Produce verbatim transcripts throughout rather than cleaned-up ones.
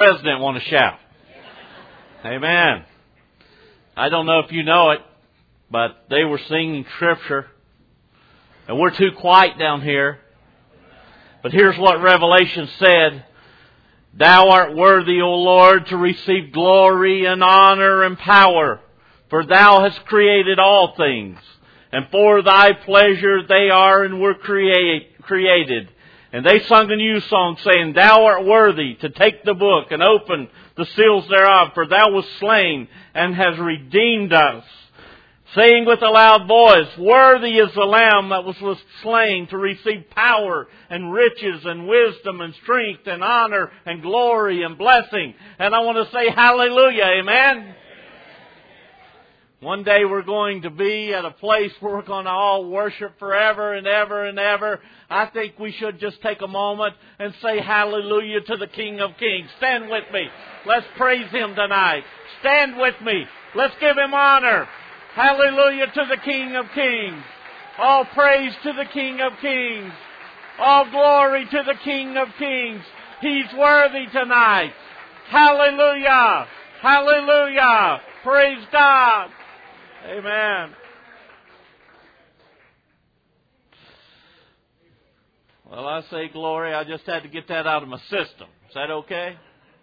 President want to shout? Amen. I don't know if you know it, but they were singing Scripture. And we're too quiet down here. But here's what Revelation said. Thou art worthy, O Lord, to receive glory and honor and power. For Thou hast created all things. And for Thy pleasure they are and were create, created. And they sung a new song, saying, Thou art worthy to take the book and open the seals thereof, for Thou wast slain and hast redeemed us. Saying with a loud voice, Worthy is the Lamb that was, was slain to receive power and riches and wisdom and strength and honor and glory and blessing. And I want to say hallelujah, amen? One day we're going to be at a place where we're going to all worship forever and ever and ever. I think we should just take a moment and say hallelujah to the King of Kings. Stand with me. Let's praise Him tonight. Stand with me. Let's give Him honor. Hallelujah to the King of Kings. All praise to the King of Kings. All glory to the King of Kings. He's worthy tonight. Hallelujah. Hallelujah. Praise God. Amen. Well, I say glory. I just had to get that out of my system. Is that okay?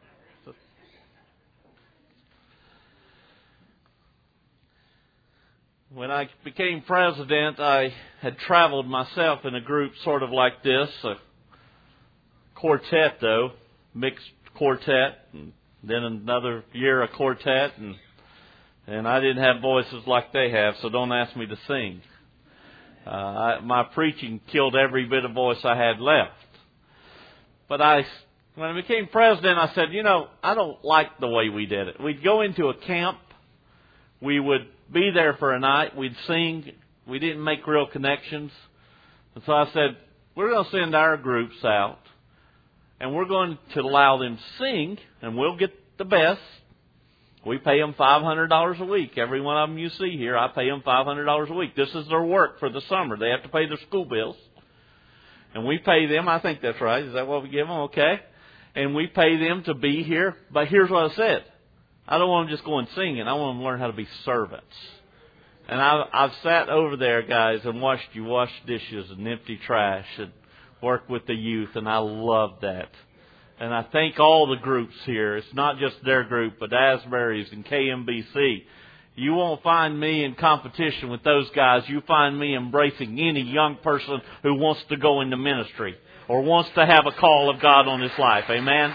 When I became president, I had traveled myself in a group sort of like this, a quartet though, mixed quartet, and then another year a quartet, and And I didn't have voices like they have, so don't ask me to sing. Uh, I, my preaching killed every bit of voice I had left. But I, when I became president, I said, you know, I don't like the way we did it. We'd go into a camp. We would be there for a night. We'd sing. We didn't make real connections. And so I said, we're going to send our groups out, and we're going to allow them to sing, and we'll get the best. We pay them five hundred dollars a week. Every one of them you see here, I pay them five hundred dollars a week. This is their work for the summer. They have to pay their school bills. And we pay them, I think that's right. Is that what we give them? Okay. And we pay them to be here. But here's what I said. I don't want them just going singing. I want them to learn how to be servants. And I've, I've sat over there, guys, and watched you wash dishes and empty trash and work with the youth. And I love that. And I thank all the groups here. It's not just their group, but Asbury's and K M B C. You won't find me in competition with those guys. You find me embracing any young person who wants to go into ministry or wants to have a call of God on his life. Amen?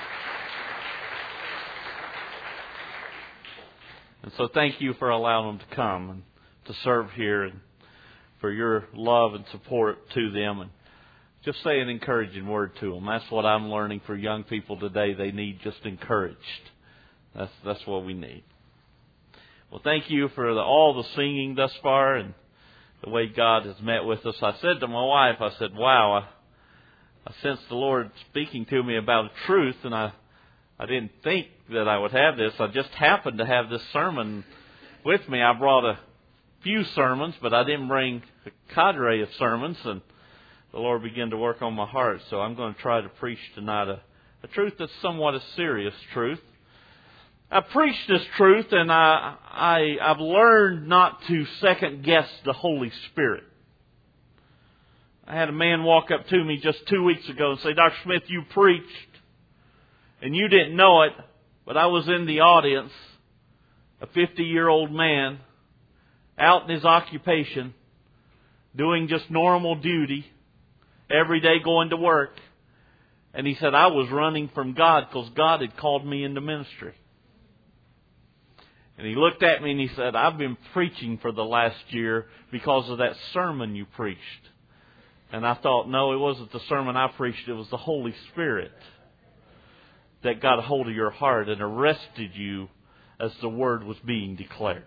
And so thank you for allowing them to come and to serve here and for your love and support to them. And just say an encouraging word to them. That's what I'm learning for young people today. They need just encouraged. That's that's what we need. Well, thank you for the, all the singing thus far and the way God has met with us. I said to my wife, I said, wow, I, I sensed the Lord speaking to me about truth, and I, I didn't think that I would have this. I just happened to have this sermon with me. I brought a few sermons, but I didn't bring a cadre of sermons, and the Lord began to work on my heart. So I'm going to try to preach tonight a, a truth that's somewhat a serious truth. I preached this truth, and I, I, I've learned not to second guess the Holy Spirit. I had a man walk up to me just two weeks ago and say, Doctor Smith, you preached, and you didn't know it, but I was in the audience, a fifty-year-old man, out in his occupation, doing just normal duty, every day going to work. And he said, I was running from God because God had called me into ministry. And he looked at me and he said, I've been preaching for the last year because of that sermon you preached. And I thought, no, it wasn't the sermon I preached. It was the Holy Spirit that got a hold of your heart and arrested you as the word was being declared.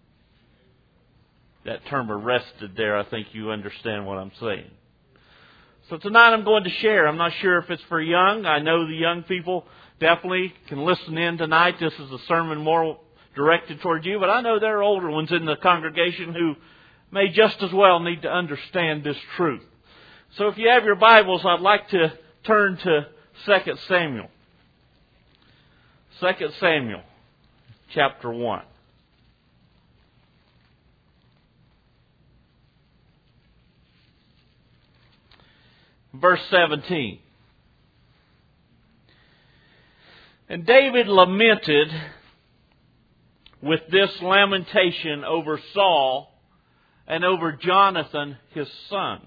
That term arrested there, I think you understand what I'm saying. So tonight I'm going to share. I'm not sure if it's for young. I know the young people definitely can listen in tonight. This is a sermon more directed toward you, but I know there are older ones in the congregation who may just as well need to understand this truth. So if you have your Bibles, I'd like to turn to Second Samuel. Second Samuel, chapter one. Verse seventeen. And David lamented with this lamentation over Saul and over Jonathan his son.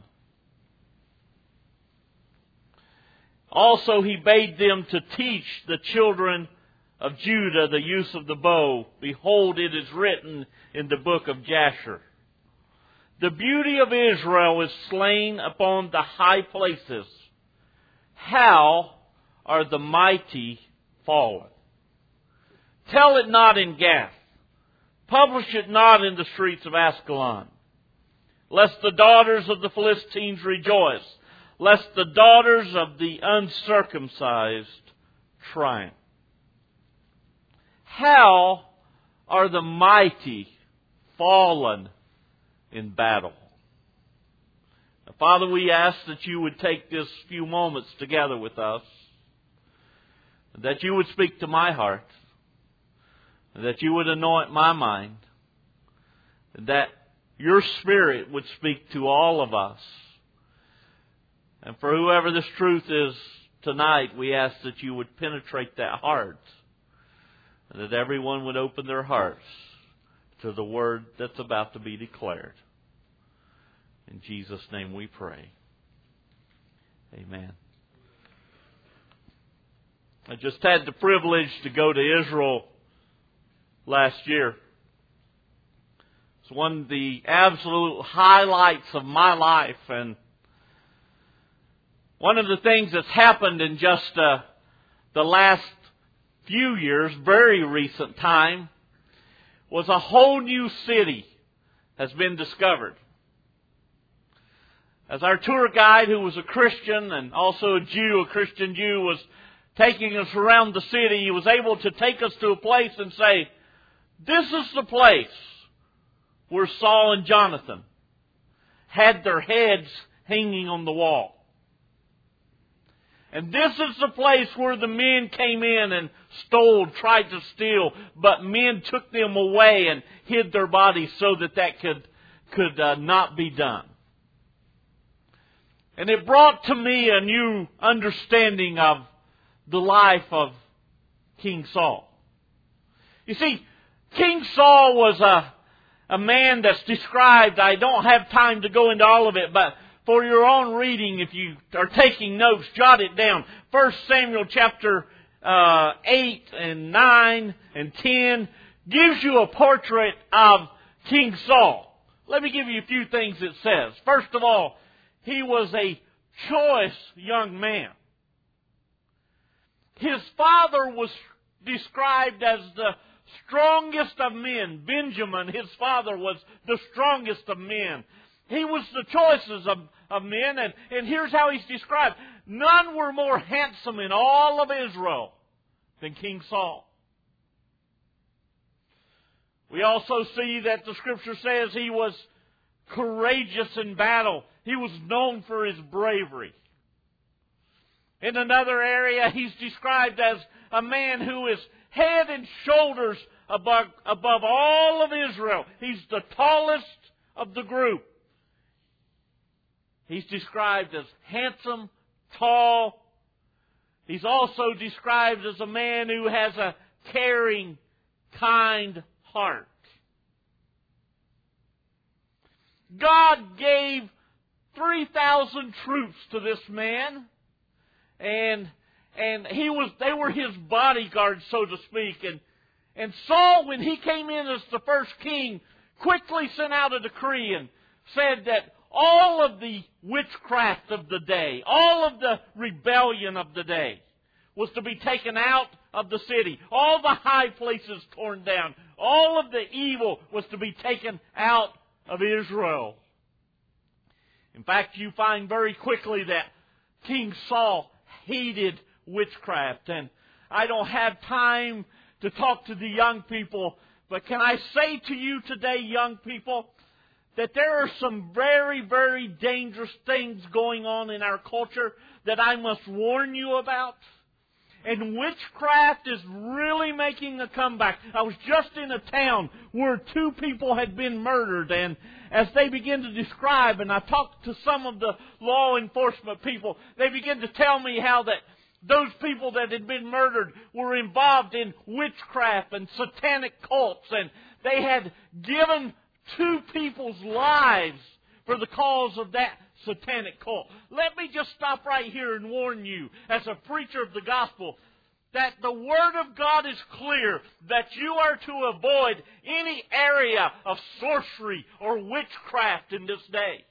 Also he bade them to teach the children of Judah the use of the bow. Behold, it is written in the book of Jasher. The beauty of Israel is slain upon the high places. How are the mighty fallen? Tell it not in Gath. Publish it not in the streets of Askelon. Lest the daughters of the Philistines rejoice. Lest the daughters of the uncircumcised triumph. How are the mighty fallen in battle? Now, Father, we ask that you would take this few moments together with us, that you would speak to my heart, that you would anoint my mind, that your Spirit would speak to all of us. And for whoever this truth is tonight, we ask that you would penetrate that heart, and that everyone would open their hearts to the word that's about to be declared. In Jesus' name we pray. Amen. I just had the privilege to go to Israel last year. It's one of the absolute highlights of my life, and one of the things that's happened in just uh, the last few years, very recent time, was a whole new city has been discovered. As our tour guide, who was a Christian and also a Jew, a Christian Jew, was taking us around the city, he was able to take us to a place and say, this is the place where Saul and Jonathan had their heads hanging on the wall. And this is the place where the men came in and stole, tried to steal, but men took them away and hid their bodies so that that could, could uh, not be done. And it brought to me a new understanding of the life of King Saul. You see, King Saul was a, a man that's described, I don't have time to go into all of it, but for your own reading, if you are taking notes, jot it down. First Samuel chapter uh, eight and nine and ten gives you a portrait of King Saul. Let me give you a few things it says. First of all, he was a choice young man. His father was described as the strongest of men. Benjamin, his father, was the strongest of men. He was the choices of, of men, and, and here's how he's described. None were more handsome in all of Israel than King Saul. We also see that the Scripture says he was courageous in battle. He was known for his bravery. In another area, he's described as a man who is head and shoulders above, above all of Israel. He's the tallest of the group. He's described as handsome, tall. He's also described as a man who has a caring, kind heart. God gave three thousand troops to this man, and and he was they were his bodyguards, so to speak. And and Saul, when he came in as the first king, quickly sent out a decree and said that all of the witchcraft of the day, all of the rebellion of the day, was to be taken out of the city. All the high places torn down. All of the evil was to be taken out of Israel. In fact, you find very quickly that King Saul hated witchcraft. And I don't have time to talk to the young people, but can I say to you today, young people, that there are some very, very dangerous things going on in our culture that I must warn you about. And witchcraft is really making a comeback. I was just in a town where two people had been murdered, and as they began to describe, and I talked to some of the law enforcement people, they began to tell me how that those people that had been murdered were involved in witchcraft and satanic cults, and they had given two people's lives for the cause of that satanic cult. Let me just stop right here and warn you, as a preacher of the gospel, that the Word of God is clear that you are to avoid any area of sorcery or witchcraft in this day.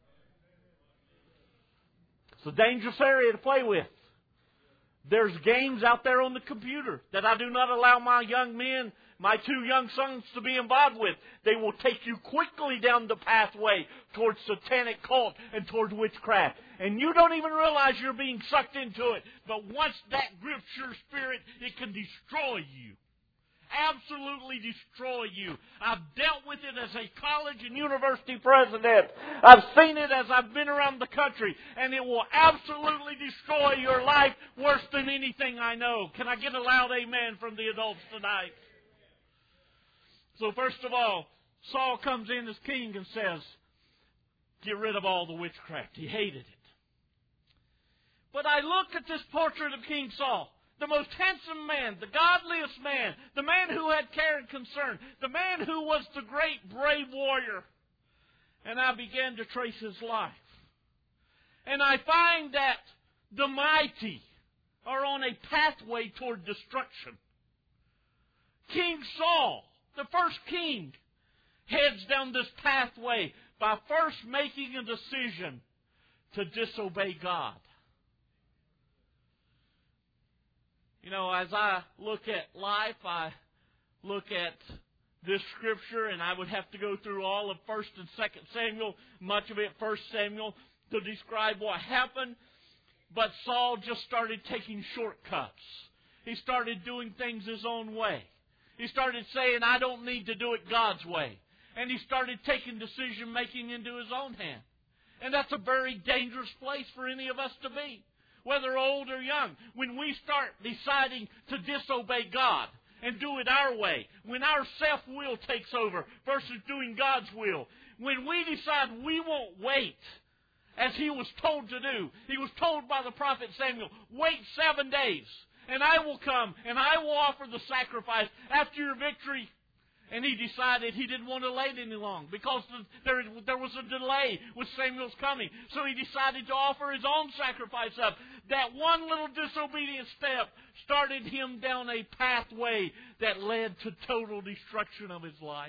It's a dangerous area to play with. There's games out there on the computer that I do not allow my young men, my two young sons, to be involved with. They will take you quickly down the pathway towards satanic cult and towards witchcraft. And you don't even realize you're being sucked into it. But once that grips your spirit, it can destroy you. Absolutely destroy you. I've dealt with it as a college and university president. I've seen it as I've been around the country. And it will absolutely destroy your life worse than anything I know. Can I get a loud amen from the adults tonight? So first of all, Saul comes in as king and says, get rid of all the witchcraft. He hated it. But I look at this portrait of King Saul. The most handsome man, the godliest man, the man who had care and concern, the man who was the great brave warrior. And I began to trace his life. And I find that the mighty are on a pathway toward destruction. King Saul, the first king, heads down this pathway by first making a decision to disobey God. You know, as I look at life, I look at this scripture, and I would have to go through all of First and Second Samuel, much of it First Samuel, to describe what happened. But Saul just started taking shortcuts. He started doing things his own way. He started saying, I don't need to do it God's way. And he started taking decision-making into his own hand. And that's a very dangerous place for any of us to be, whether old or young. When we start deciding to disobey God and do it our way, when our self-will takes over versus doing God's will, when we decide we won't wait, as he was told to do. He was told by the prophet Samuel, wait seven days, and I will come, and I will offer the sacrifice after your victory. And he decided he didn't want to wait any long because there, there was a delay with Samuel's coming. So he decided to offer his own sacrifice up. That one little disobedient step started him down a pathway that led to total destruction of his life.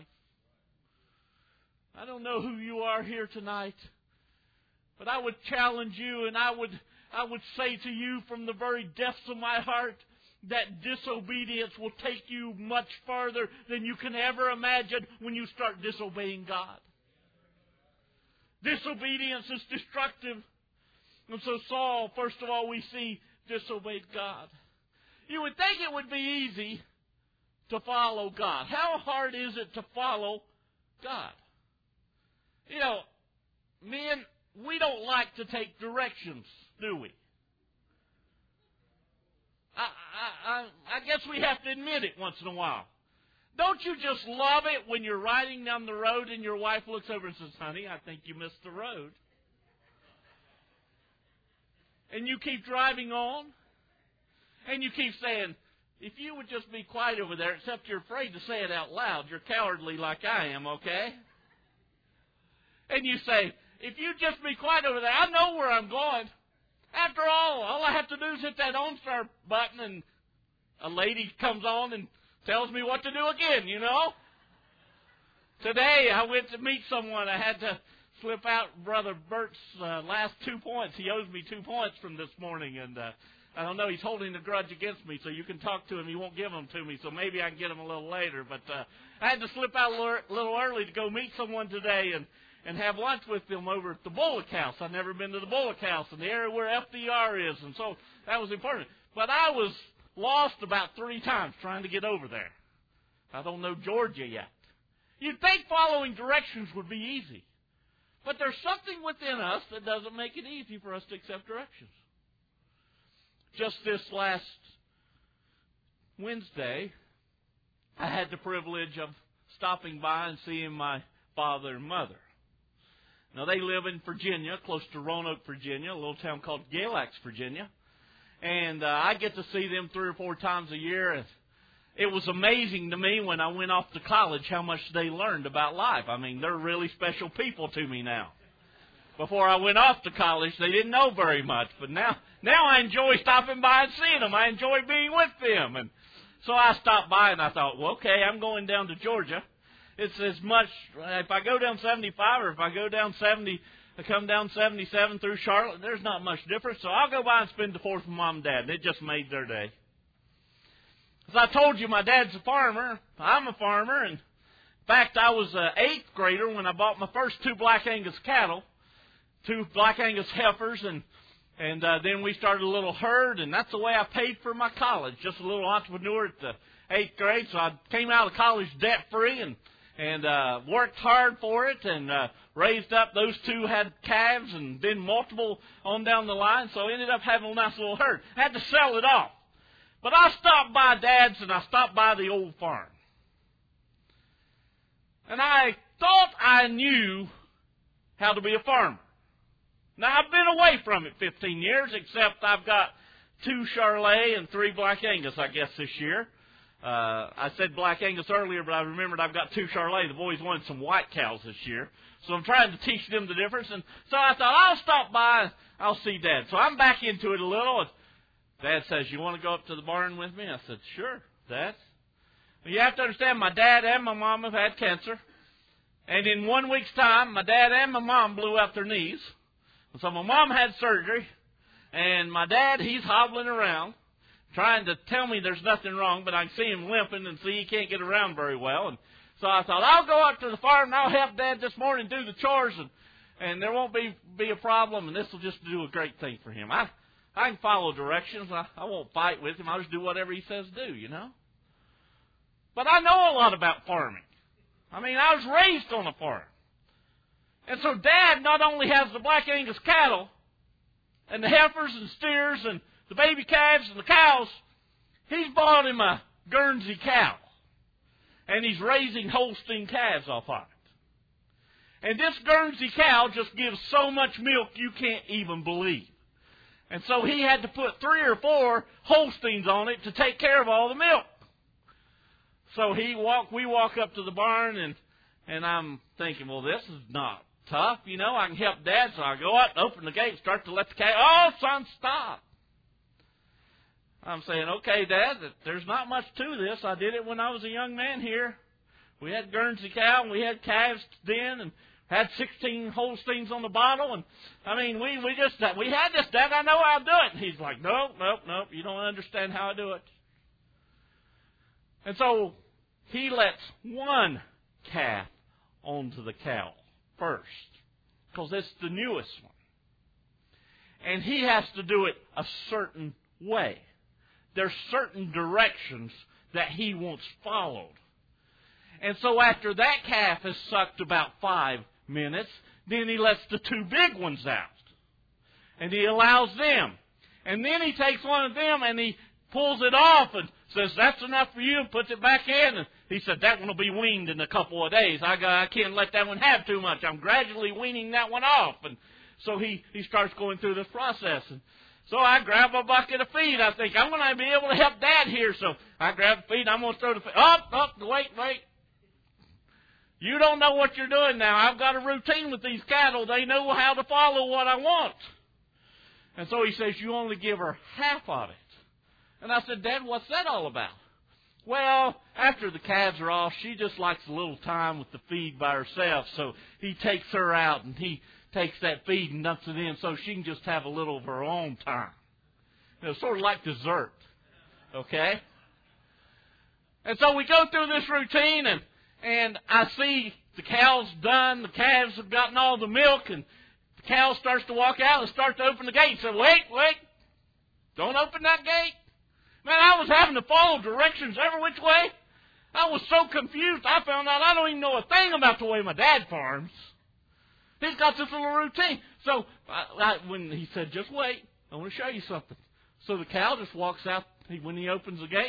I don't know who you are here tonight, but I would challenge you, and I would, I would say to you from the very depths of my heart, that disobedience will take you much farther than you can ever imagine when you start disobeying God. Disobedience is destructive. And so Saul, first of all, we see disobeyed God. You would think it would be easy to follow God. How hard is it to follow God? You know, men, we don't like to take directions, do we? I, I, I, I guess we have to admit it once in a while. Don't you just love it when you're riding down the road and your wife looks over and says, honey, I think you missed the road. And you keep driving on. And you keep saying, if you would just be quiet over there, except you're afraid to say it out loud. You're cowardly like I am, okay? And you say, if you just be quiet over there, I know where I'm going. After all, all I have to do is hit that on start button and a lady comes on and tells me what to do again, you know. Today I went to meet someone. I had to slip out Brother Bert's uh, last two points. He owes me two points from this morning, and uh, I don't know, he's holding a grudge against me, so you can talk to him. He won't give them to me, so maybe I can get them a little later. But uh, I had to slip out a little early to go meet someone today, and and have lunch with them over at the Bullock House. I've never been to the Bullock House in the area where F D R is, and so that was important. But I was lost about three times trying to get over there. I don't know Georgia yet. You'd think following directions would be easy. But there's something within us that doesn't make it easy for us to accept directions. Just this last Wednesday, I had the privilege of stopping by and seeing my father and mother. Now, they live in Virginia, close to Roanoke, Virginia, a little town called Galax, Virginia. And uh, I get to see them three or four times a year. And it was amazing to me when I went off to college how much they learned about life. I mean, they're really special people to me now. Before I went off to college, they didn't know very much. But now, now I enjoy stopping by and seeing them. I enjoy being with them. And so I stopped by and I thought, well, okay, I'm going down to Georgia. It's as much, if I go down seventy-five or if I go down seventy, I come down seventy-seven through Charlotte, there's not much difference. So I'll go by and spend the fourth with Mom and Dad. And it just made their day. As I told you, my dad's a farmer. I'm a farmer. And in fact, I was an eighth grader when I bought my first two Black Angus cattle, two Black Angus heifers, and and uh, then we started a little herd, and that's the way I paid for my college. Just a little entrepreneur at the eighth grade. So I came out of college debt-free and and uh, worked hard for it and uh, raised up. Those two had calves and then multiple on down the line, so I ended up having a nice little herd. I had to sell it off. But I stopped by Dad's and I stopped by the old farm. And I thought I knew how to be a farmer. Now, I've been away from it fifteen years, except I've got two Charolais and three Black Angus, I guess, this year. Uh, I said Black Angus earlier, but I remembered I've got two Charolais. The boys wanted some white cows this year. So I'm trying to teach them the difference. And so I thought, I'll stop by and I'll see Dad. So I'm back into it a little. And Dad says, you want to go up to the barn with me? I said, sure, Dad. Well, you have to understand, my dad and my mom have had cancer. And in one week's time, my dad and my mom blew out their knees. And so my mom had surgery. And my dad, he's hobbling around, trying to tell me there's nothing wrong, but I can see him limping and see he can't get around very well. And so I thought, I'll go up to the farm and I'll help Dad this morning do the chores, and, and there won't be, be a problem, and this will just do a great thing for him. I I can follow directions. I, I won't fight with him. I'll just do whatever he says do, you know. But I know a lot about farming. I mean, I was raised on a farm. And so Dad not only has the Black Angus cattle and the heifers and steers and the baby calves and the cows, he's bought him a Guernsey cow. And he's raising Holstein calves off of it. And this Guernsey cow just gives so much milk you can't even believe. And so he had to put three or four Holsteins on it to take care of all the milk. So he walk, we walk up to the barn, and and I'm thinking, well, this is not tough. You know, I can help Dad. So I go up and open the gate and start to let the cow. Oh, son, stop. I'm saying, okay, Dad, there's not much to this. I did it when I was a young man here. We had Guernsey cow, and we had calves then, and had sixteen Holsteins on the bottle. And, I mean, we, we just, we had this, Dad, I know how to do it. And he's like, nope, nope, nope, you don't understand how I do it. And so he lets one calf onto the cow first, because it's the newest one. And he has to do it a certain way. There's certain directions that he wants followed. And so after that calf has sucked about five minutes, then he lets the two big ones out. And he allows them. And then he takes one of them and he pulls it off and says, that's enough for you, and puts it back in. And he said, that one will be weaned in a couple of days. I, got, I can't let that one have too much. I'm gradually weaning that one off. And so he, he starts going through this process. And so I grab a bucket of feed. I think, I'm going to be able to help Dad here. So I grab the feed. I'm going to throw the feed. Up, up, wait, wait. You don't know what you're doing now. I've got a routine with these cattle. They know how to follow what I want. And so he says, you only give her half of it. And I said, Dad, what's that all about? Well, after the calves are off, she just likes a little time with the feed by herself. So he takes her out and he takes that feed and dumps it in so she can just have a little of her own time. You know, sort of like dessert. Okay? And so we go through this routine, and And I see the cows done, the calves have gotten all the milk, and the cow starts to walk out and start to open the gate. So wait, wait, don't open that gate. Man, I was having to follow directions every which way. I was so confused, I found out I don't even know a thing about the way my dad farms. He's got this little routine. So I, I, when he said, just wait, I want to show you something. So the cow just walks out. He, when he opens the gate,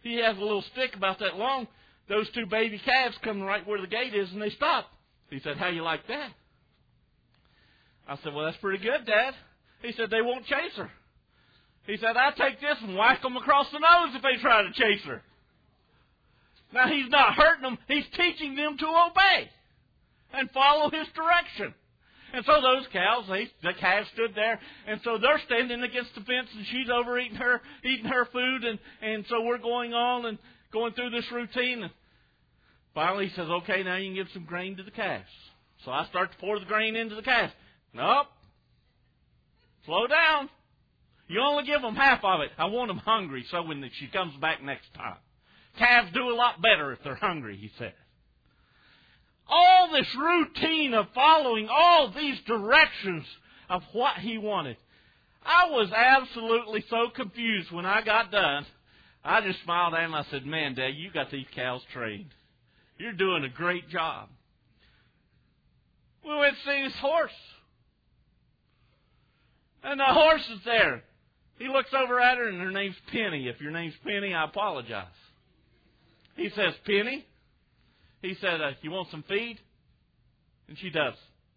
he has a little stick about that long. Those two baby calves come right where the gate is, and they stop. He said, how you like that? I said, well, that's pretty good, Dad. He said, they won't chase her. He said, I take this and whack them across the nose if they try to chase her. Now, he's not hurting them. He's teaching them to obey and follow his direction. And so those cows, they, the calves stood there, and so they're standing against the fence, and she's over eating her, eating her food, and, and so we're going on and going through this routine. And finally, he says, okay, now you can give some grain to the calves. So I start to pour the grain into the calves. Nope. Slow down. You only give them half of it. I want them hungry so when she comes back next time. Calves do a lot better if they're hungry, he said. All this routine of following all these directions of what he wanted. I was absolutely so confused when I got done. I just smiled at him. I said, man, Dad, you got these cows trained. You're doing a great job. We went to see his horse. And the horse is there. He looks over at her, and her name's Penny. If your name's Penny, I apologize. He says, Penny? He said, uh, you want some feed? And she does.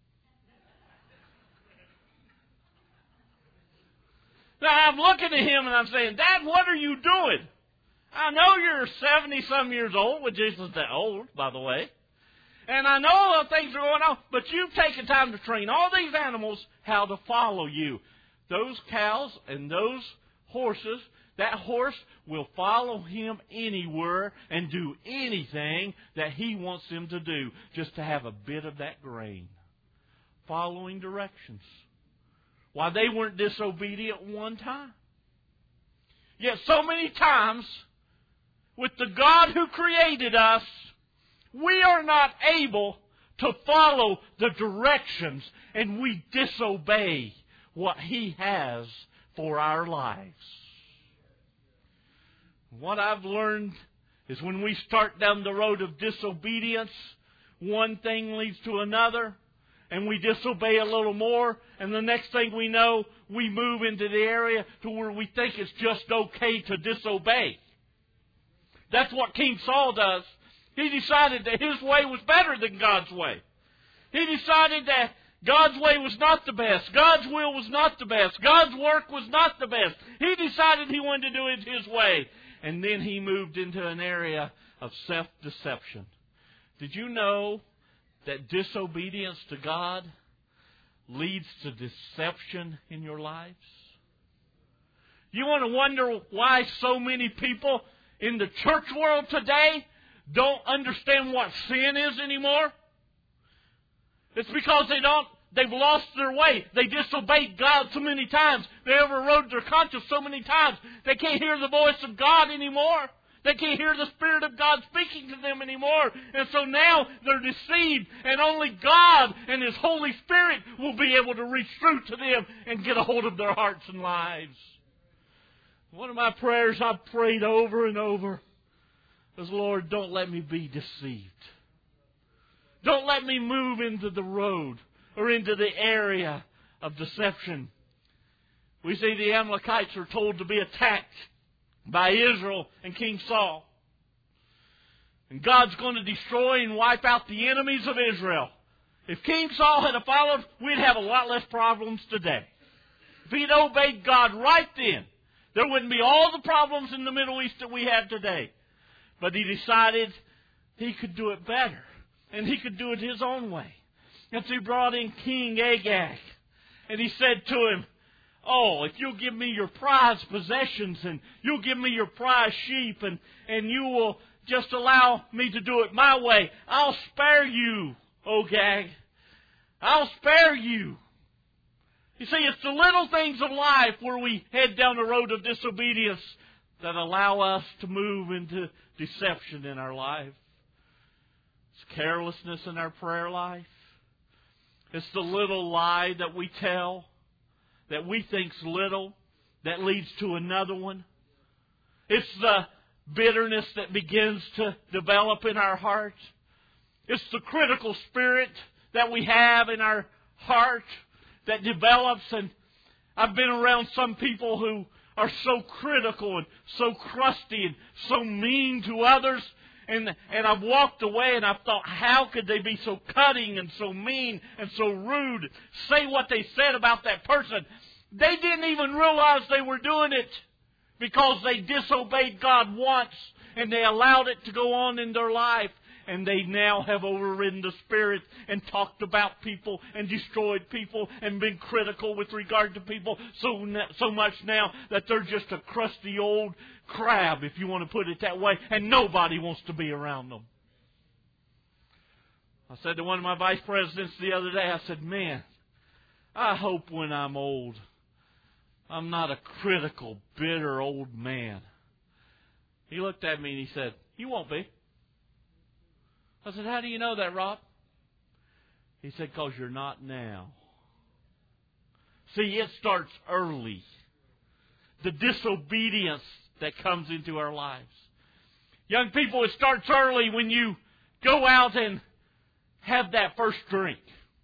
Now, I'm looking at him, and I'm saying, Dad, what are you doing? I know you're seventy-some years old, which isn't that old, by the way. And I know things are going on, but you've taken time to train all these animals how to follow you. Those cows and those horses, that horse will follow him anywhere and do anything that he wants them to do just to have a bit of that grain. Following directions. Why, they weren't disobedient one time. Yet so many times, with the God who created us, we are not able to follow the directions, and we disobey what He has for our lives. What I've learned is when we start down the road of disobedience, one thing leads to another, and we disobey a little more, and the next thing we know, we move into the area to where we think it's just okay to disobey. That's what King Saul does. He decided that his way was better than God's way. He decided that God's way was not the best. God's will was not the best. God's work was not the best. He decided he wanted to do it his way. And then he moved into an area of self-deception. Did you know that disobedience to God leads to deception in your lives? You want to wonder why so many people in the church world today don't understand what sin is anymore? It's because they don't, they've lost their way. They disobeyed God so many times. They overrode their conscience so many times. They can't hear the voice of God anymore. They can't hear the Spirit of God speaking to them anymore. And so now they're deceived. And only God and His Holy Spirit will be able to reach through to them and get a hold of their hearts and lives. One of my prayers I've prayed over and over is, Lord, don't let me be deceived. Don't let me move into the road or into the area of deception. We see the Amalekites are told to be attacked by Israel and King Saul. And God's going to destroy and wipe out the enemies of Israel. If King Saul had followed, we'd have a lot less problems today. If he'd obeyed God right then, there wouldn't be all the problems in the Middle East that we have today. But he decided he could do it better. And he could do it his own way. And so he brought in King Agag. And he said to him, oh, if you'll give me your prized possessions and you'll give me your prized sheep and, and you will just allow me to do it my way, I'll spare you, Agag. I'll spare you. You see, it's the little things of life where we head down the road of disobedience that allow us to move into deception in our life. It's carelessness in our prayer life. It's the little lie that we tell that we think's little that leads to another one. It's the bitterness that begins to develop in our heart. It's the critical spirit that we have in our heart that develops. And I've been around some people who are so critical and so crusty and so mean to others. And, and I've walked away and I've thought, how could they be so cutting and so mean and so rude? Say what they said about that person. They didn't even realize they were doing it because they disobeyed God once and they allowed it to go on in their life. And they now have overridden the Spirit and talked about people and destroyed people and been critical with regard to people so so much now that they're just a crusty old crab, if you want to put it that way, and nobody wants to be around them. I said to one of my vice presidents the other day, I said, man, I hope when I'm old, I'm not a critical, bitter old man. He looked at me and he said, you won't be. I said, how do you know that, Rob? He said, because you're not now. See, it starts early. The disobedience that comes into our lives. Young people, it starts early when you go out and have that first drink.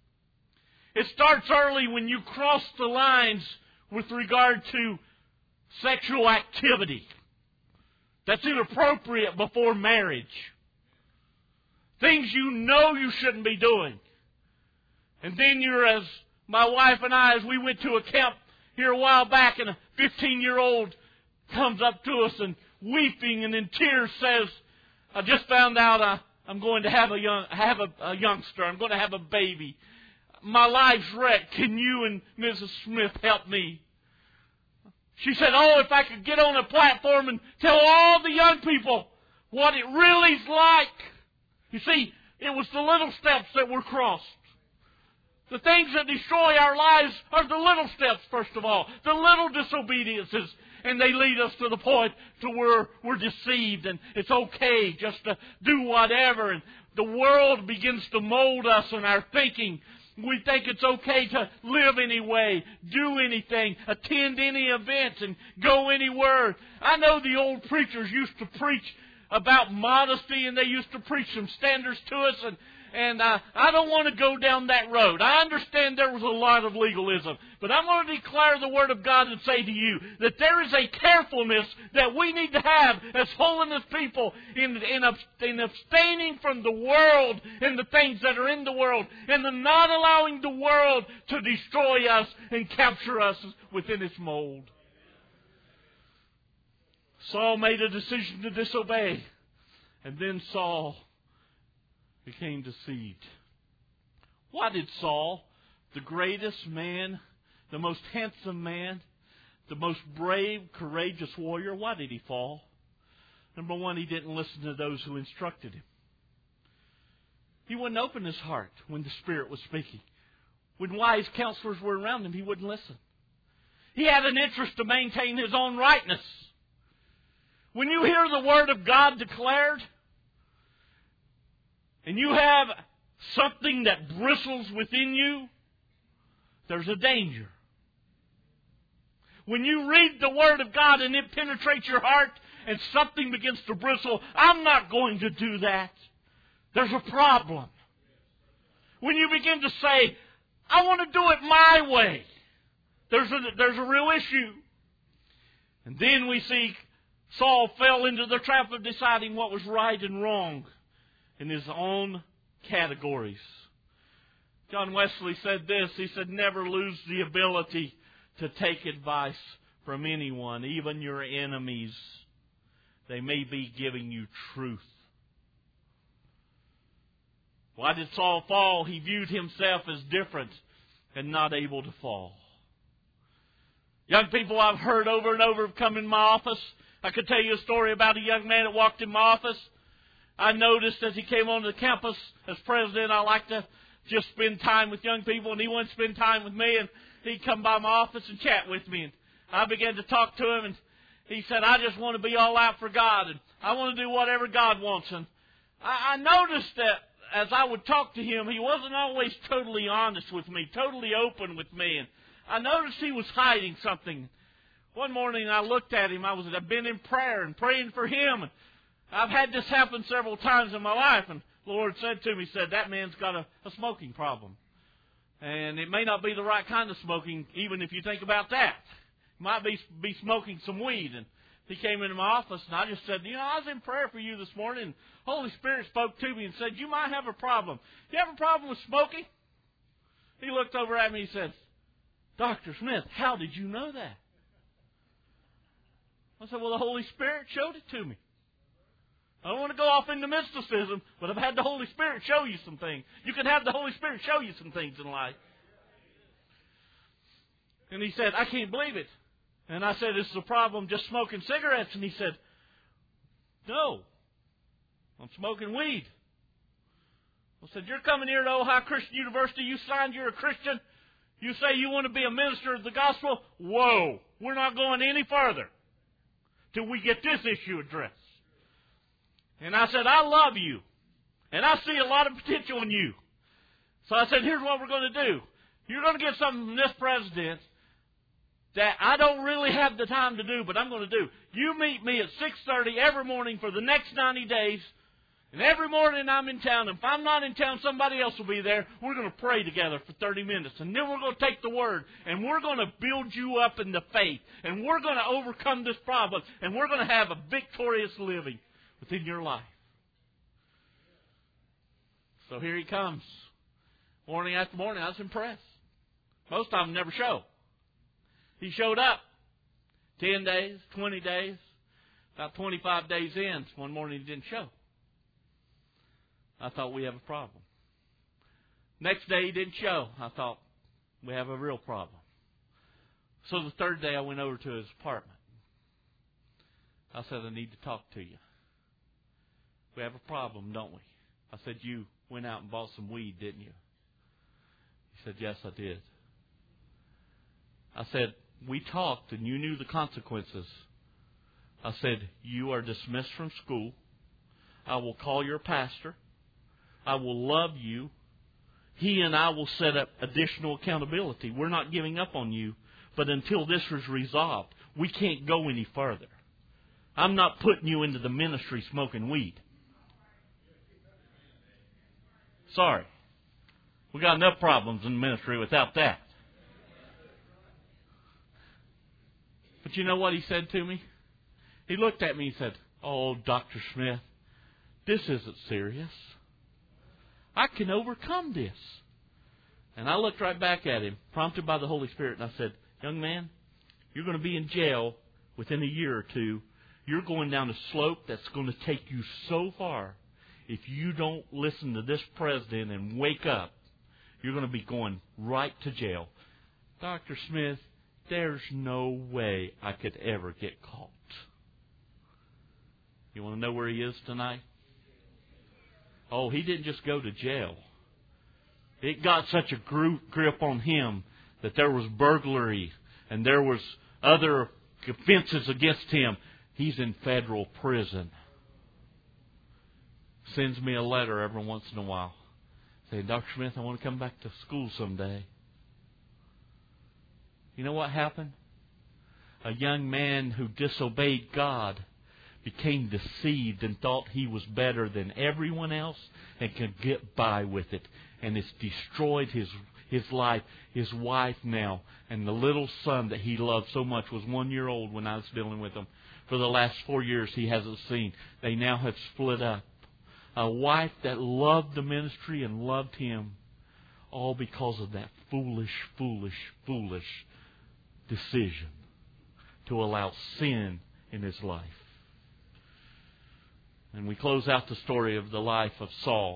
It starts early when you cross the lines with regard to sexual activity that's inappropriate before marriage. Things you know you shouldn't be doing. And then you're, as my wife and I, as we went to a camp here a while back, and a fifteen-year-old comes up to us and weeping and in tears says, I just found out I, I'm going to have a young have a, a youngster. I'm going to have a baby. My life's wrecked. Can you and Missus Smith help me? She said, oh, if I could get on a platform and tell all the young people what it really's like. You see, it was the little steps that were crossed. The things that destroy our lives are the little steps, first of all. The little disobediences. And they lead us to the point to where we're deceived and it's okay just to do whatever. And the world begins to mold us in our thinking. We think it's okay to live any way, do anything, attend any events, and go anywhere. I know the old preachers used to preach about modesty, and they used to preach some standards to us, and and uh, I don't want to go down that road. I understand there was a lot of legalism, but I'm going to declare the Word of God and say to you that there is a carefulness that we need to have as holiness people in, in, in abstaining from the world and the things that are in the world, and the not allowing the world to destroy us and capture us within its mold. Saul made a decision to disobey. And then Saul became deceived. Why did Saul, the greatest man, the most handsome man, the most brave, courageous warrior, why did he fall? Number one, he didn't listen to those who instructed him. He wouldn't open his heart when the Spirit was speaking. When wise counselors were around him, he wouldn't listen. He had an interest to maintain his own rightness. When you hear the Word of God declared, and you have something that bristles within you, there's a danger. When you read the Word of God and it penetrates your heart and something begins to bristle, I'm not going to do that. There's a problem. When you begin to say, I want to do it my way, there's a, there's a real issue. And then we see Saul fell into the trap of deciding what was right and wrong in his own categories. John Wesley said this. He said, never lose the ability to take advice from anyone, even your enemies. They may be giving you truth. Why did Saul fall? He viewed himself as different and not able to fall. Young people I've heard over and over have come in my office. I could tell you a story about a young man that walked in my office. I noticed as he came onto the campus as president, I like to just spend time with young people, and he wanted to spend time with me, and he'd come by my office and chat with me. And I began to talk to him, and he said, I just want to be all out for God, and I want to do whatever God wants. And I, I noticed that as I would talk to him, he wasn't always totally honest with me, totally open with me. And I noticed he was hiding something. One morning I looked at him. I was I've been in prayer and praying for him. I've had this happen several times in my life. And the Lord said to me, said, that man's got a, a smoking problem. And it may not be the right kind of smoking, even if you think about that. It might be be smoking some weed. And he came into my office, and I just said, you know, I was in prayer for you this morning, and Holy Spirit spoke to me and said, you might have a problem. You have a problem with smoking? He looked over at me and he said, Doctor Smith, how did you know that? I said, well, the Holy Spirit showed it to me. I don't want to go off into mysticism, but I've had the Holy Spirit show you some things. You can have the Holy Spirit show you some things in life. And he said, I can't believe it. And I said, is the problem just smoking cigarettes? And he said, no, I'm smoking weed. I said, you're coming here to Ohio Christian University. You signed you're a Christian. You say you want to be a minister of the gospel. Whoa, we're not going any further till we get this issue addressed. And I said, I love you. And I see a lot of potential in you. So I said, here's what we're going to do. You're going to get something from this president that I don't really have the time to do, but I'm going to do. You meet me at six thirty every morning for the next ninety days. And every morning I'm in town. If I'm not in town, somebody else will be there. We're going to pray together for thirty minutes. And then we're going to take the Word. And we're going to build you up in the faith. And we're going to overcome this problem. And we're going to have a victorious living within your life. So here he comes. Morning after morning, I was impressed. Most of them never show. He showed up. Ten days, twenty days, about twenty-five days in. One morning he didn't show. I thought, we have a problem. Next day he didn't show. I thought, we have a real problem. So the third day I went over to his apartment. I said, I need to talk to you. We have a problem, don't we? I said, you went out and bought some weed, didn't you? He said, yes, I did. I said, we talked and you knew the consequences. I said, you are dismissed from school. I will call your pastor. I will love you. He and I will set up additional accountability. We're not giving up on you. But until this is resolved, we can't go any further. I'm not putting you into the ministry smoking weed. Sorry. We got enough problems in the ministry without that. But you know what he said to me? He looked at me and said, oh, Doctor Smith, this isn't serious. I can overcome this. And I looked right back at him, prompted by the Holy Spirit, and I said, young man, you're going to be in jail within a year or two. You're going down a slope that's going to take you so far. If you don't listen to this president and wake up, you're going to be going right to jail. Doctor Smith, there's no way I could ever get caught. You want to know where he is tonight? Oh, he didn't just go to jail. It got such a grip on him that there was burglary and there was other offenses against him. He's in federal prison. Sends me a letter every once in a while saying, Doctor Smith, I want to come back to school someday. You know what happened? A young man who disobeyed God became deceived and thought he was better than everyone else and could get by with it. And it's destroyed his his life, his wife now, and the little son that he loved so much was one year old when I was dealing with him. For the last four years he hasn't seen. They now have split up. A wife that loved the ministry and loved him, all because of that foolish, foolish, foolish decision to allow sin in his life. And we close out the story of the life of Saul.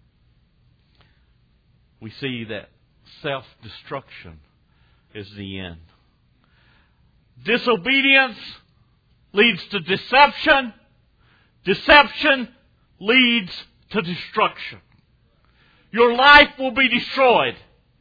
We see that self-destruction is the end. Disobedience leads to deception. Deception leads to destruction. Your life will be destroyed.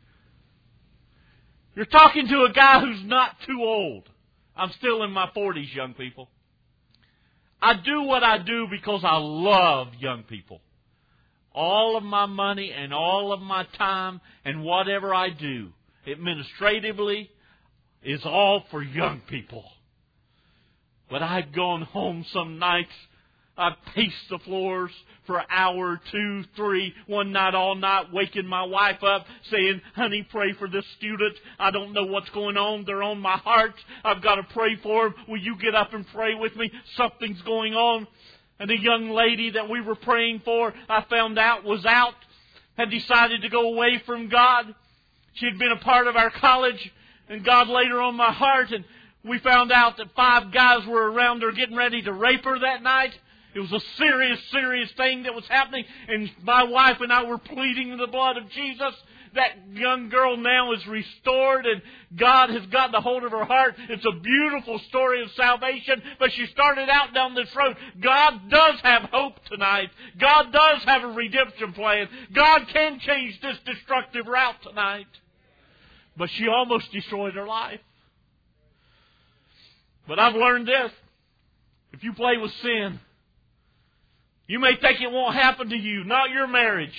You're talking to a guy who's not too old. I'm still in my forties, young people. I do what I do because I love young people. All of my money and all of my time and whatever I do administratively is all for young people. But I've gone home some nights I paced the floors for an hour, two, three, one night, all night, waking my wife up, saying, honey, pray for this student. I don't know what's going on. They're on my heart. I've got to pray for them. Will you get up and pray with me? Something's going on. And the young lady that we were praying for, I found out was out, had decided to go away from God. She had been a part of our college, and God laid her on my heart, and we found out that five guys were around her getting ready to rape her that night. It was a serious, serious thing that was happening, and my wife and I were pleading in the blood of Jesus. That young girl now is restored, and God has gotten a hold of her heart. It's a beautiful story of salvation, but she started out down this road. God does have hope tonight. God does have a redemption plan. God can change this destructive route tonight. But she almost destroyed her life. But I've learned this. If you play with sin, you may think it won't happen to you. Not your marriage.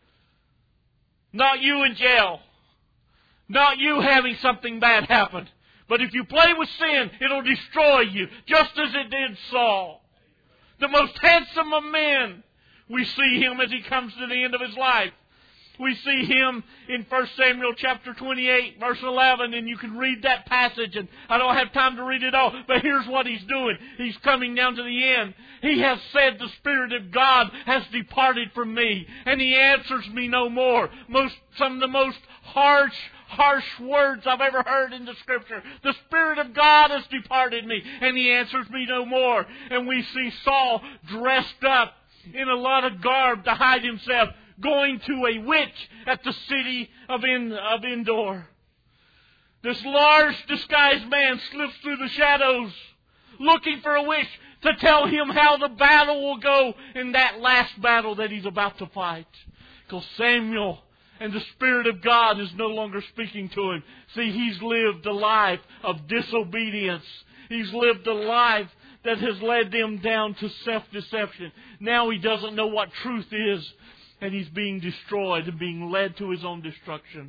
Not you in jail. Not you having something bad happen. But if you play with sin, it'll destroy you. Just as it did Saul. The most handsome of men. We see him as he comes to the end of his life. We see him in First Samuel chapter twenty-eight, verse eleven, and you can read that passage, and I don't have time to read it all, but here's what he's doing. He's coming down to the end. He has said, the Spirit of God has departed from me, and He answers me no more. Most, some of the most harsh, harsh words I've ever heard in the Scripture. The Spirit of God has departed me, and He answers me no more. And we see Saul dressed up in a lot of garb to hide himself, going to a witch at the city of, In, of Endor. This large disguised man slips through the shadows, looking for a witch to tell him how the battle will go in that last battle that he's about to fight. Because Samuel and the Spirit of God is no longer speaking to him. See, he's lived a life of disobedience. He's lived a life that has led them down to self-deception. Now he doesn't know what truth is. And he's being destroyed and being led to his own destruction.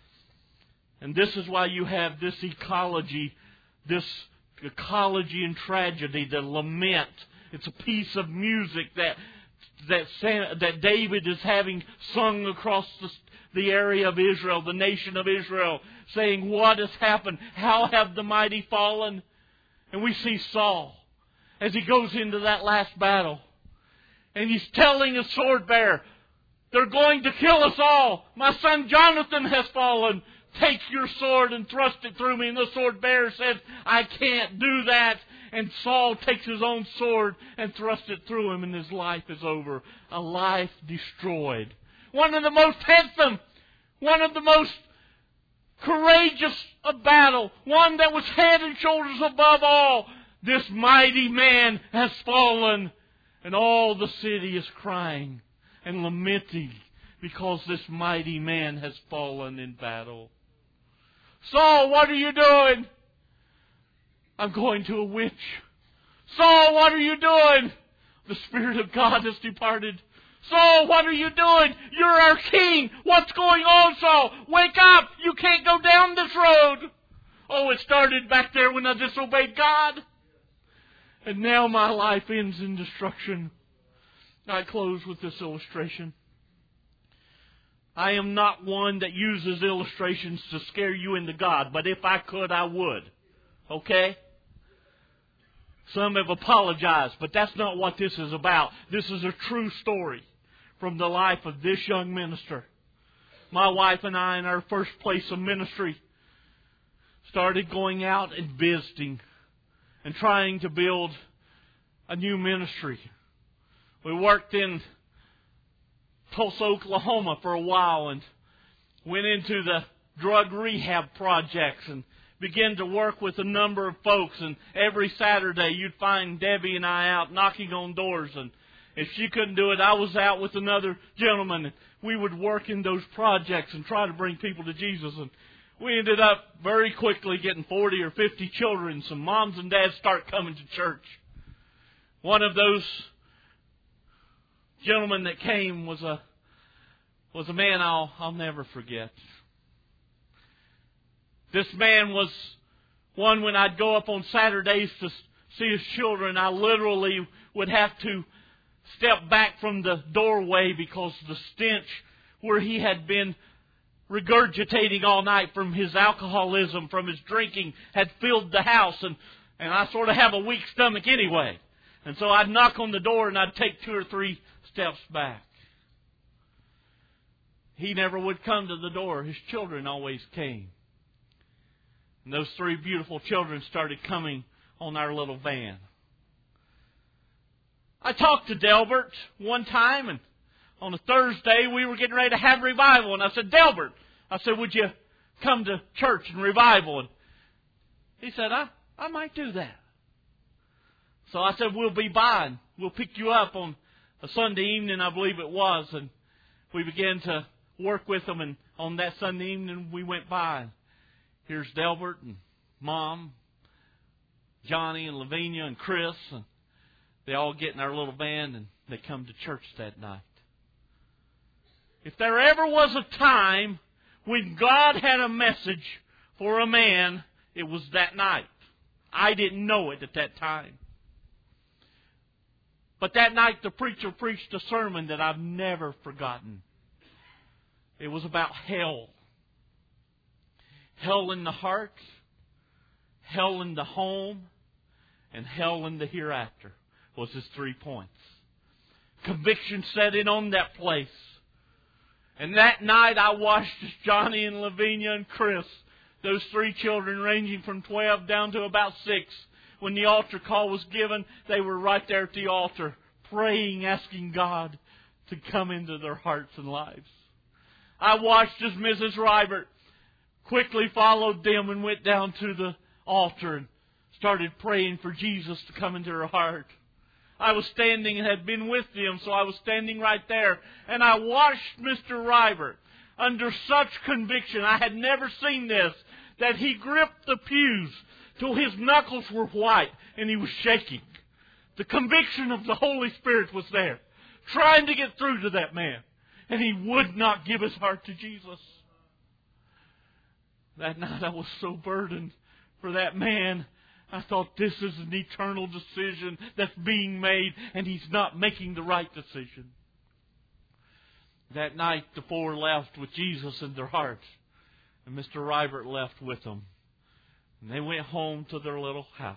And this is why you have this ecology, this ecology and tragedy, the lament. It's a piece of music that that that David is having sung across the, the area of Israel, the nation of Israel, saying, what has happened? How have the mighty fallen? And we see Saul as he goes into that last battle. And he's telling a sword bearer, they're going to kill us all. My son Jonathan has fallen. Take your sword and thrust it through me. And the sword bearer says, I can't do that. And Saul takes his own sword and thrusts it through him, and his life is over. A life destroyed. One of the most handsome, one of the most courageous of battle, one that was head and shoulders above all. This mighty man has fallen, and all the city is crying and lamenting because this mighty man has fallen in battle. Saul, what are you doing? I'm going to a witch. Saul, what are you doing? The Spirit of God has departed. Saul, what are you doing? You're our king. What's going on, Saul? Wake up. You can't go down this road. Oh, it started back there when I disobeyed God. And now my life ends in destruction. I close with this illustration. I am not one that uses illustrations to scare you into God, but if I could, I would. Okay? Some have apologized, but that's not what this is about. This is a true story from the life of this young minister. My wife and I, in our first place of ministry, started going out and visiting and trying to build a new ministry. We worked in Tulsa, Oklahoma for a while and went into the drug rehab projects and began to work with a number of folks. And every Saturday you'd find Debbie and I out knocking on doors. And if she couldn't do it, I was out with another gentleman. And we would work in those projects and try to bring people to Jesus. And we ended up very quickly getting forty or fifty children. Some moms and dads start coming to church. One of those gentlemen that came was a was a man I'll I'll never forget. This man was one when I'd go up on Saturdays to see his children, I literally would have to step back from the doorway because the stench where he had been regurgitating all night from his alcoholism, from his drinking, had filled the house. And, and I sort of have a weak stomach anyway. And so I'd knock on the door and I'd take two or three steps back. He never would come to the door. His children always came. And those three beautiful children started coming on our little van. I talked to Delbert one time, and on a Thursday we were getting ready to have revival. And I said, Delbert, I said, would you come to church and revival? And he said, I, I might do that. So I said, we'll be by and we'll pick you up on a Sunday evening, I believe it was. And we began to work with them. And on that Sunday evening we went by. Here's Delbert and Mom, Johnny and Lavinia and Chris. And they all get in our little van and they come to church that night. If there ever was a time when God had a message for a man, it was that night. I didn't know it at that time. But that night the preacher preached a sermon that I've never forgotten. It was about hell. Hell in the heart, hell in the home, and hell in the hereafter was his three points. Conviction set in on that place. And that night I watched as Johnny and Lavinia and Chris, those three children ranging from twelve down to about six, when the altar call was given, they were right there at the altar, praying, asking God to come into their hearts and lives. I watched as Missus Rybert quickly followed them and went down to the altar and started praying for Jesus to come into her heart. I was standing and had been with them, so I was standing right there. And I watched Mister Rybert under such conviction. I had never seen this, that he gripped the pews till his knuckles were white and he was shaking. The conviction of the Holy Spirit was there, trying to get through to that man. And he would not give his heart to Jesus. That night I was so burdened for that man. I thought, this is an eternal decision that's being made, and he's not making the right decision. That night the four left with Jesus in their hearts, and Mister Rybert left with them. And they went home to their little house.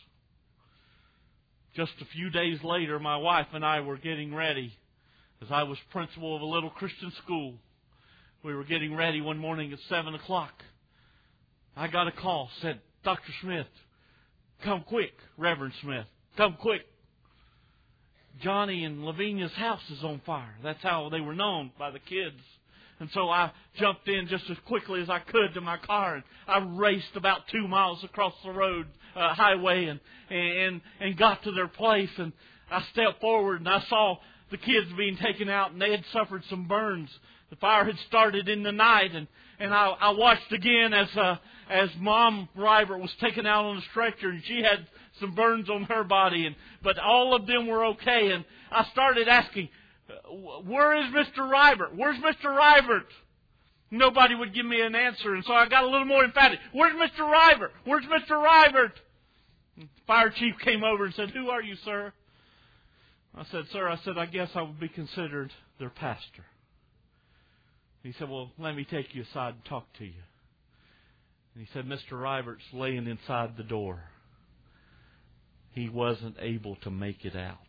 Just a few days later, my wife and I were getting ready. As I was principal of a little Christian school, we were getting ready one morning at seven o'clock. I got a call, said, Doctor Smith, come quick, Reverend Smith, come quick. Johnny and Lavinia's house is on fire. That's how they were known by the kids. And so I jumped in just as quickly as I could to my car, and I raced about two miles across the road, uh, highway, and, and, and got to their place. And I stepped forward and I saw the kids being taken out, and they had suffered some burns. The fire had started in the night, and, and I, I watched again as uh, as Mom Rybert was taken out on a stretcher, and she had some burns on her body, and but all of them were okay. And I started asking, where is Mister Rybert? Where's Mister Rybert? Nobody would give me an answer, and so I got a little more emphatic. Where's Mister Rybert? Where's Mister Rybert? The fire chief came over and said, who are you, sir? I said, sir, I said, I guess I would be considered their pastor. He said, well, let me take you aside and talk to you. And he said, Mister Rybert's laying inside the door. He wasn't able to make it out.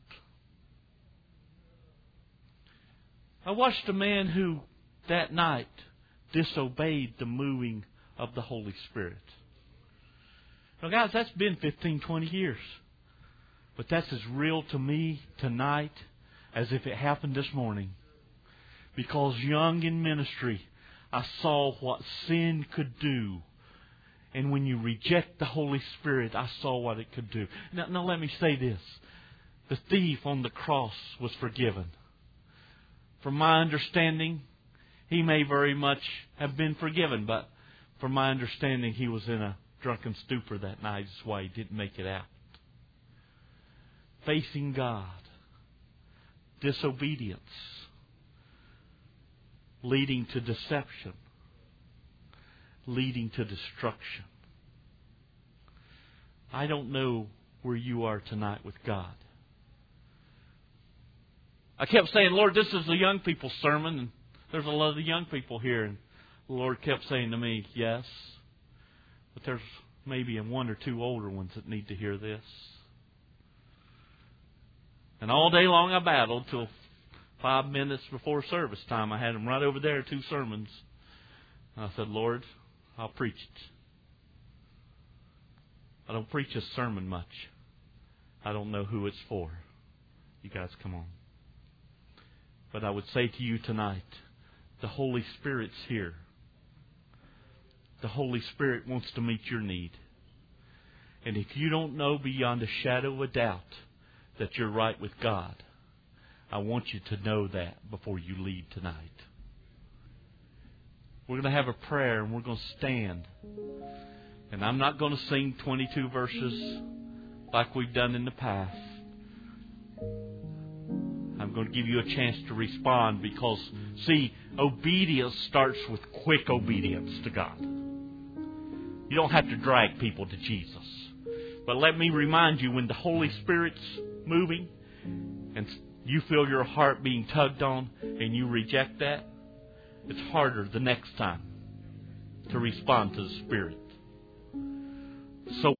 I watched a man who, that night, disobeyed the moving of the Holy Spirit. Now, guys, that's been fifteen, twenty years. But that's as real to me tonight as if it happened this morning. Because young in ministry, I saw what sin could do. And when you reject the Holy Spirit, I saw what it could do. Now, now let me say this. The thief on the cross was forgiven. From my understanding, he may very much have been forgiven. But from my understanding, he was in a drunken stupor that night. That's why he didn't make it out. Facing God, disobedience, leading to deception, leading to destruction. I don't know where you are tonight with God. I kept saying, Lord, this is the young people's sermon, and there's a lot of the young people here. And the Lord kept saying to me, yes, but there's maybe one or two older ones that need to hear this. And all day long I battled till five minutes before service time. I had them right over there, two sermons. And I said, Lord, I'll preach it. I don't preach a sermon much. I don't know who it's for. You guys come on. But I would say to you tonight, the Holy Spirit's here. The Holy Spirit wants to meet your need. And if you don't know beyond a shadow of a doubt that you're right with God, I want you to know that before you leave tonight. We're going to have a prayer and we're going to stand. And I'm not going to sing twenty-two verses like we've done in the past. I'm going to give you a chance to respond because, see, obedience starts with quick obedience to God. You don't have to drag people to Jesus. But let me remind you, when the Holy Spirit's moving and you feel your heart being tugged on and you reject that, it's harder the next time to respond to the Spirit. So